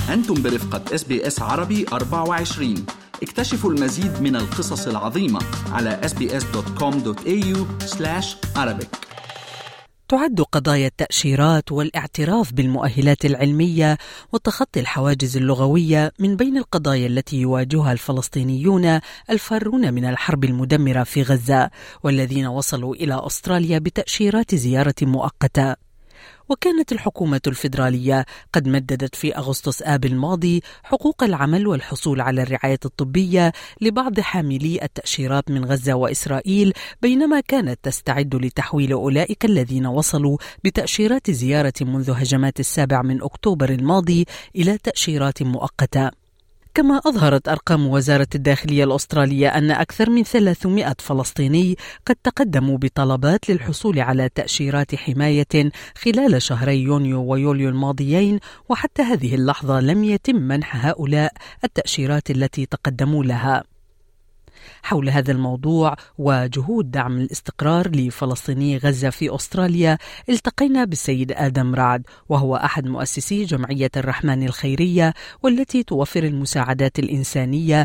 أنتم برفقة SBS عربي 24. اكتشفوا المزيد من القصص العظيمة على sbs.com.au/Arabic. تعد قضايا التأشيرات والاعتراف بالمؤهلات العلمية وتخطي الحواجز اللغوية من بين القضايا التي يواجهها الفلسطينيون الفارون من الحرب المدمرة في غزة، والذين وصلوا إلى أستراليا بتأشيرات زيارة مؤقتة. وكانت الحكومة الفيدرالية قد مددت في أغسطس آب الماضي حقوق العمل والحصول على الرعاية الطبية لبعض حاملي التأشيرات من غزة وإسرائيل، بينما كانت تستعد لتحويل أولئك الذين وصلوا بتأشيرات زيارة منذ هجمات 7 أكتوبر الماضي إلى تأشيرات مؤقتة. كما أظهرت أرقام وزارة الداخلية الأسترالية أن أكثر من 300 فلسطيني قد تقدموا بطلبات للحصول على تأشيرات حماية خلال شهري يونيو ويوليو الماضيين، وحتى هذه اللحظة لم يتم منح هؤلاء التأشيرات التي تقدموا لها. حول هذا الموضوع وجهود دعم الاستقرار لفلسطيني غزة في أستراليا التقينا بالسيد آدم رعد، وهو أحد مؤسسي جمعية الرحمن الخيرية، والتي توفر المساعدات الإنسانية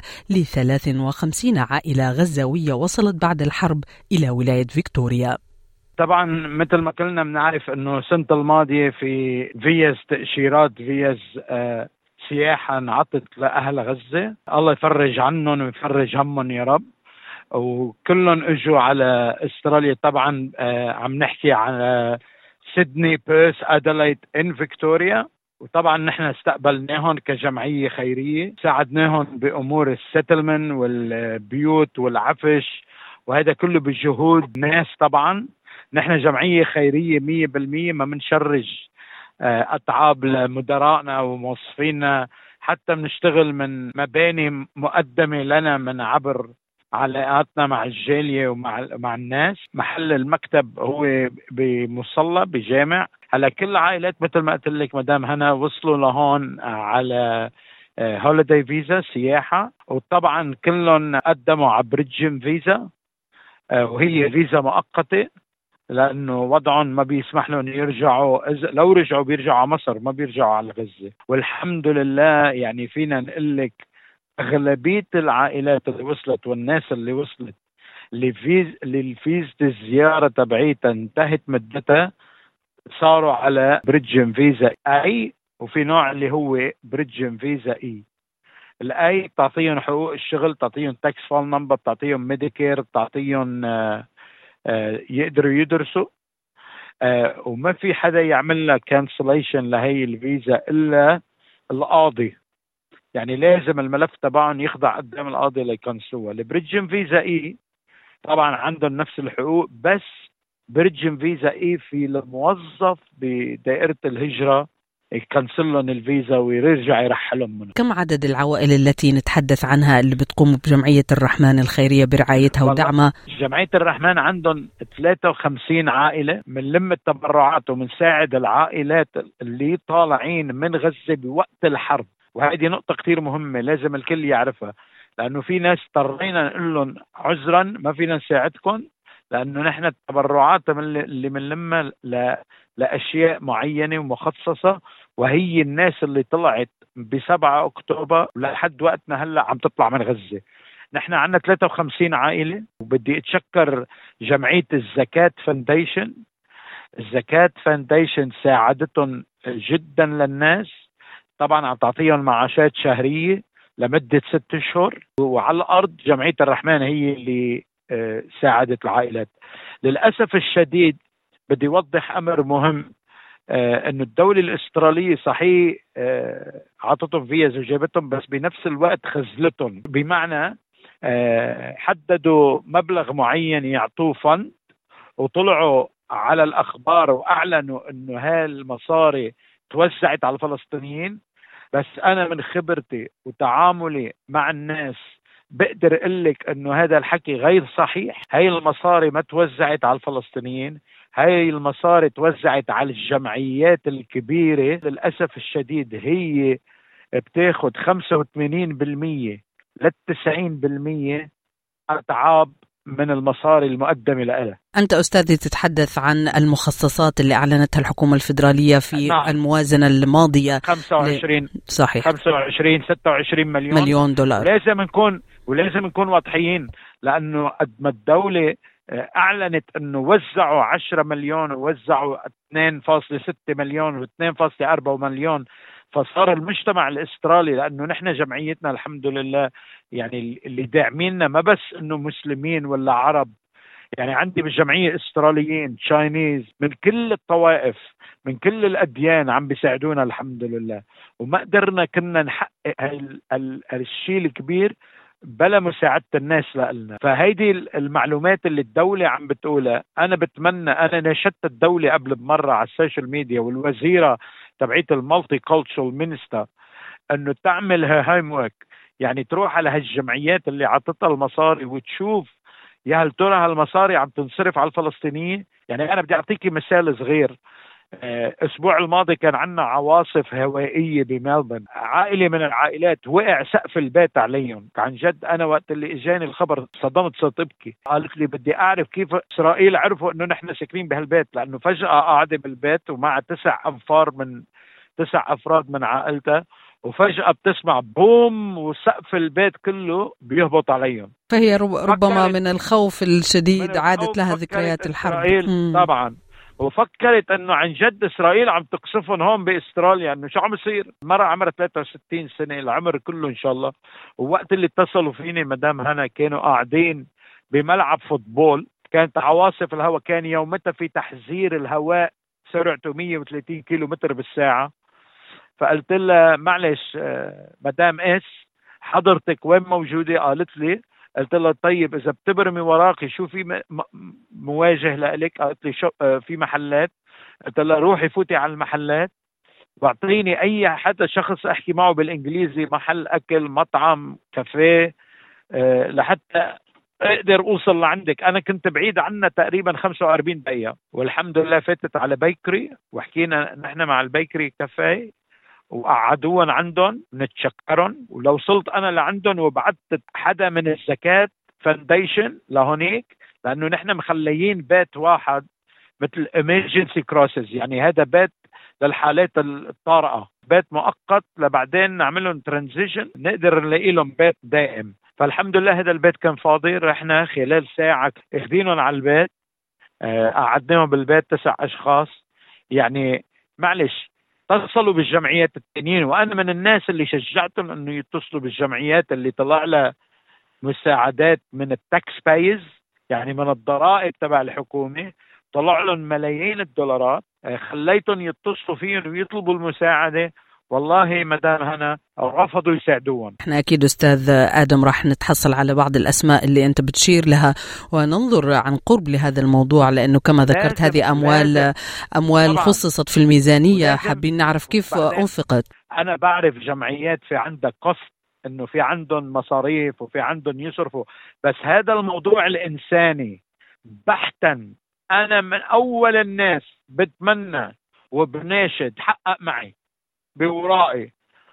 ل53 عائلة غزاوية وصلت بعد الحرب إلى ولاية فيكتوريا. طبعا مثل ما كلنا بنعرف انه السنة الماضية في فيز تأشيرات فيز سياحة انعطت لأهل غزة، الله يفرج عنهم ويفرج همهم يا رب، وكلهم اجوا على استراليا. طبعا عم نحكي عن سيدني، بيرث، أديلايد، إن فيكتوريا. وطبعا نحن استقبلناهم كجمعية خيرية، ساعدناهم بأمور السيتلمنت والبيوت والعفش، وهذا كله بجهود ناس. طبعا نحن جمعية خيرية 100%، ما منشرج أتعاب لمدراءنا وموظفينا، حتى بنشتغل من مباني مقدمة لنا من عبر علاقاتنا مع الجالية ومع الناس. محل المكتب هو بمصلى بجامع. على كل عائلات مثل ما قلت لك مدام هنا وصلوا لهون على هوليداي فيزا سياحة، وطبعا كلهم قدموا على بريدجن فيزا، وهي فيزا مؤقتة لأنه وضعهم ما بيسمح لهم يرجعوا. لو رجعوا بيرجعوا على مصر، ما بيرجعوا على غزة. والحمد لله يعني فينا نقول لك أغلبية العائلات اللي وصلت والناس اللي وصلت للفيزة الزيارة تبعيتها انتهت مدتها، صاروا على بريدجن فيزا اي، وفي نوع اللي هو بريدجن فيزا اي. الاي تعطيهم حقوق الشغل، تعطيهم تاكس فول نمبر، تعطيهم ميديكير، تعطيهم يقدروا يدرسوا، وما في حدا يعمل لها كانسليشن لهي الفيزا إلا القاضي. يعني لازم الملف تبعهم يخضع قدام القاضي ليكنسلوها. البريدجن فيزا اي طبعا عندهم نفس الحقوق، بس بريدجن فيزا اي في الموظف بدائرة الهجرة يكنسل لهم الفيزا ويرجع يرحلهم منها. كم عدد العوائل التي نتحدث عنها اللي بتقوم بجمعية الرحمن الخيرية برعايتها ودعمها؟ جمعية الرحمن عندهم 53 عائلة. من لم التبرعات ومنساعد العائلات اللي طالعين من غزة بوقت الحرب، وهذه نقطة كتير مهمة لازم الكل يعرفها، لأنه في ناس اضطرينا نقول لهم عذرا ما فينا نساعدكم، لأنه نحن التبرعات اللي بنلمها لأشياء معينة ومخصصة، وهي الناس اللي طلعت ب7 أكتوبر لحد وقتنا هلأ عم تطلع من غزة. نحن عنا 53 عائلة، وبدي أتشكر جمعية الزكاة فانديشن. الزكاة فانديشن ساعدتهم جدا للناس، طبعا عم تعطيهم معاشات شهرية لمدة 6 أشهر، وعلى الأرض جمعية الرحمن هي اللي ساعدت العائلات. للأسف الشديد بدي أوضح أمر مهم، أن الدولة الأسترالية صحيح عطتهم فيز وجابتهم، بس بنفس الوقت خزلتهم، بمعنى حددوا مبلغ معين يعطوه فند، وطلعوا على الأخبار وأعلنوا أنه هالمصاري توزعت على الفلسطينيين. بس أنا من خبرتي وتعاملي مع الناس بقدر أقولك أنه هذا الحكي غير صحيح. هاي المصاري ما توزعت على الفلسطينيين، هاي المصاري توزعت على الجمعيات الكبيرة. للأسف الشديد هي بتاخد 85% ل90% أتعاب من المصاري المقدمة لها. أنت أستاذي تتحدث عن المخصصات اللي أعلنتها الحكومة الفدرالية في الموازنة الماضية 25 صحيح 26 مليون دولار. ولازم نكون واضحين، لأنه قد ما الدولة أعلنت أنه وزعوا 10 مليون ووزعوا 2.6 مليون و2.4 مليون، فصار المجتمع الأسترالي، لأنه نحن جمعيتنا الحمد لله يعني اللي داعميننا ما بس أنه مسلمين ولا عرب، يعني عندي بالجمعية استراليين تشاينيز من كل الطوائف من كل الأديان عم بيساعدونا الحمد لله، وما قدرنا كنا نحقق الشيء الكبير بلا مساعدة الناس لنا. فهيدي المعلومات اللي الدولة عم بتقولها، أنا بتمنى، أنا نشدت الدولة قبل بمرة على السوشيال ميديا والوزيرة تبعيت المالتي كولتشرال مينستر أنه تعمل هايم ورك، يعني تروح على هالجمعيات اللي عطتها المصاري وتشوف يا هل ترى هالمصاري عم تنصرف على الفلسطينيين. يعني أنا بدي أعطيكي مثال صغير. أسبوع الماضي كان عنا عواصف هوائية بملبن، عائلة من العائلات وقع سقف البيت عليهم. عن جد أنا وقت اللي إجاني الخبر صدمت، صرت أبكي. قالت لي بدي أعرف كيف إسرائيل عرفوا إنه نحن ساكنين بهالبيت، لأنه فجأة قاعدة بالبيت ومع 9 أفراد من عائلتها، وفجأة بتسمع بوم وسقف البيت كله بيهبط عليهم. فهي ربما من الخوف الشديد عادت لها ذكريات الحرب طبعا، وفكرت انه عن جد اسرائيل عم تقصفهم هون باستراليا، انه شو عم يصير. مرة عمرها 63 سنة، العمر كله ان شاء الله. ووقت اللي اتصلوا فيني مدام هنا كانوا قاعدين بملعب فوتبول، كانت عواصف الهواء، كان يومتها في تحذير الهواء سرعته 130 كيلو متر بالساعة. فقلت لها معلش مدام حضرتك وين موجودة؟ قالت لي، قلت لها طيب إذا بتبرمي وراكي شو في مواجه لإلك؟ قالت لي شو في محلات. قلت لها روحي فوتي على المحلات واعطيني أي حدا شخص أحكي معه بالإنجليزي، محل أكل، مطعم، كافيه، لحتى أقدر أوصل لعندك. أنا كنت بعيد عنها تقريبا 45 دقيقة، والحمد لله فاتت على بيكري وحكينا نحن مع البيكري كافيه وقعدوهم عندهم نتشكرهم. ولو وصلت أنا لعندهم وبعثت حدا من الزكاة فانديشن لهونيك، لأنه نحن مخليين بيت واحد مثل emergency crisis، يعني هذا بيت للحالات الطارئة، بيت مؤقت لبعدين نعملهم ترانزيشن نقدر نلاقي لهم بيت دائم. فالحمد لله هذا البيت كان فاضي، رحنا خلال ساعة اخذينهم على البيت، قعدناهم بالبيت 9 أشخاص. يعني معلش اتصلوا بالجمعيات التانيين، وأنا من الناس اللي شجعتهم أنه يتصلوا بالجمعيات اللي طلع لها مساعدات من التاكس بايز، يعني من الضرائب تبع الحكومة، طلع لهم ملايين الدولارات، خليتهم يتصلوا فيهم ويطلبوا المساعدة. والله مدام هنا رفضوا يساعدوهم. احنا اكيد استاذ ادم راح نتحصل على بعض الاسماء اللي انت بتشير لها وننظر عن قرب لهذا الموضوع، لانه كما ذكرت هذه اموال خصصت في الميزانية، حابين نعرف كيف انفقت. انا بعرف جمعيات في عندها قسط، انه في عندهم مصاريف وفي عندهم يصرفوا، بس هذا الموضوع الانساني بحتا. انا من اول الناس بتمنى وبناشد حقق معي بورائي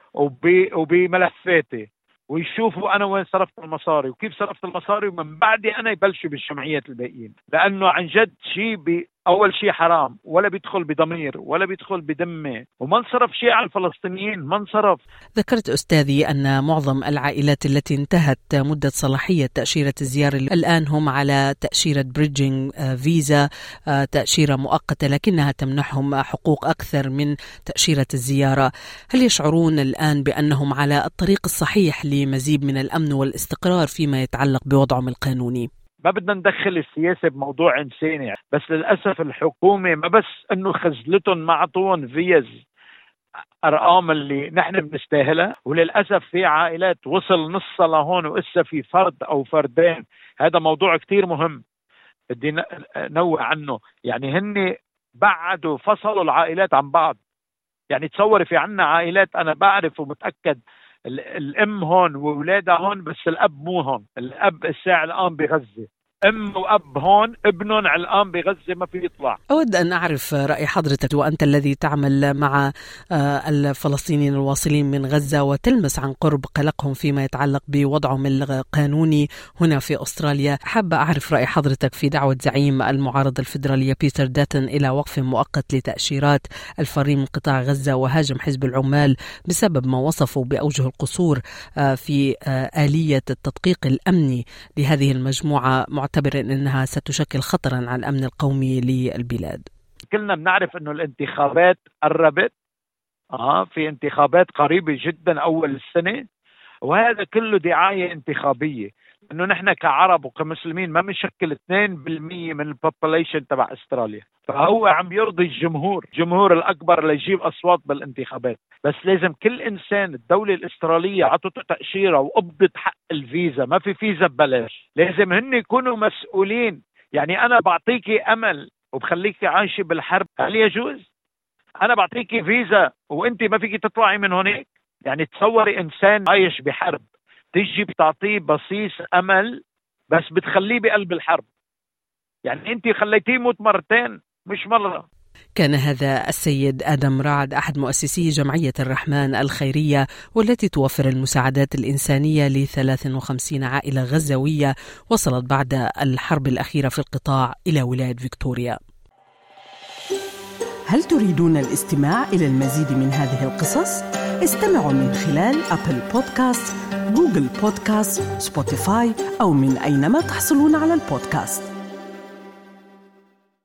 وبملفاتي، ويشوفوا أنا وين صرفت المصاري وكيف صرفت المصاري، ومن بعدي أنا يبلشوا بالجمعيات الباقيين. لأنه عن جد أول شيء حرام، ولا بيدخل بضمير ولا بيدخل بدمه، وما انصرف شيء على الفلسطينيين، ما انصرف. ذكرت أستاذي أن معظم العائلات التي انتهت مدة صلاحية تأشيرة الزيارة الآن هم على تأشيرة بريدجينج فيزا، تأشيرة مؤقتة لكنها تمنحهم حقوق أكثر من تأشيرة الزيارة. هل يشعرون الآن بأنهم على الطريق الصحيح لمزيد من الأمن والاستقرار فيما يتعلق بوضعهم القانوني؟ ما بدنا ندخل السياسة بموضوع إنساني، بس للأسف الحكومة ما بس أنه خزلتهم ما عطوهم فيز أرقام اللي نحن بنستاهلها، وللأسف في عائلات وصل نصها لهون وإسا في فرد أو فردين. هذا موضوع كتير مهم بدي نوع عنه. يعني هن بعدوا فصلوا العائلات عن بعض. يعني تصور في عنا عائلات أنا بعرف ومتأكد الأم هون وولادها هون، بس الأب مو هون، الأب الساعة الآن بغزة، أم وأب هون، ابنهم علقان بغزة ما في يطلع. أود أن أعرف رأي حضرتك، وأنت الذي تعمل مع الفلسطينيين الواصلين من غزة وتلمس عن قرب قلقهم فيما يتعلق بوضعهم القانوني هنا في أستراليا. حابة أعرف رأي حضرتك في دعوة زعيم المعارضة الفيدرالية بيتر داتن إلى وقف مؤقت لتأشيرات الفارين من قطاع غزة، وهاجم حزب العمال بسبب ما وصفوا بأوجه القصور في آلية التدقيق الأمني لهذه المجموعة، معتبر أنها ستشكل خطرا على الأمن القومي للبلاد. كلنا بنعرف أنه الانتخابات قربت، في انتخابات قريبة جدا أول السنة، وهذا كله دعاية انتخابية، أنه نحن كعرب وكمسلمين ما بنشكل 2% من البوبوليشن تبع أستراليا، فهو عم يرضي الجمهور الأكبر ليجيب أصوات بالانتخابات. بس لازم كل إنسان، الدولة الأسترالية عطته تأشيرة وقبضت حق الفيزا، ما في فيزا ببلاش، لازم هن يكونوا مسؤولين. يعني أنا بعطيكي أمل وبخليكي عايشة بالحرب، هل يجوز؟ أنا بعطيكي فيزا وأنت ما فيكي تطلعي من هناك؟ يعني تصوري إنسان عايش بحرب تيجي بتعطيه بصيص أمل بس بتخليه بقلب الحرب، يعني أنت خليتيه يموت مرتين مش مرة. كان هذا السيد آدم رعد، أحد مؤسسي جمعية الرحمن الخيرية، والتي توفر المساعدات الإنسانية ل53 عائلة غزوية وصلت بعد الحرب الأخيرة في القطاع إلى ولاية فيكتوريا. هل تريدون الاستماع إلى المزيد من هذه القصص؟ استمعوا من خلال أبل بودكاست، جوجل بودكاست، سبوتيفاي، أو من أينما تحصلون على البودكاست.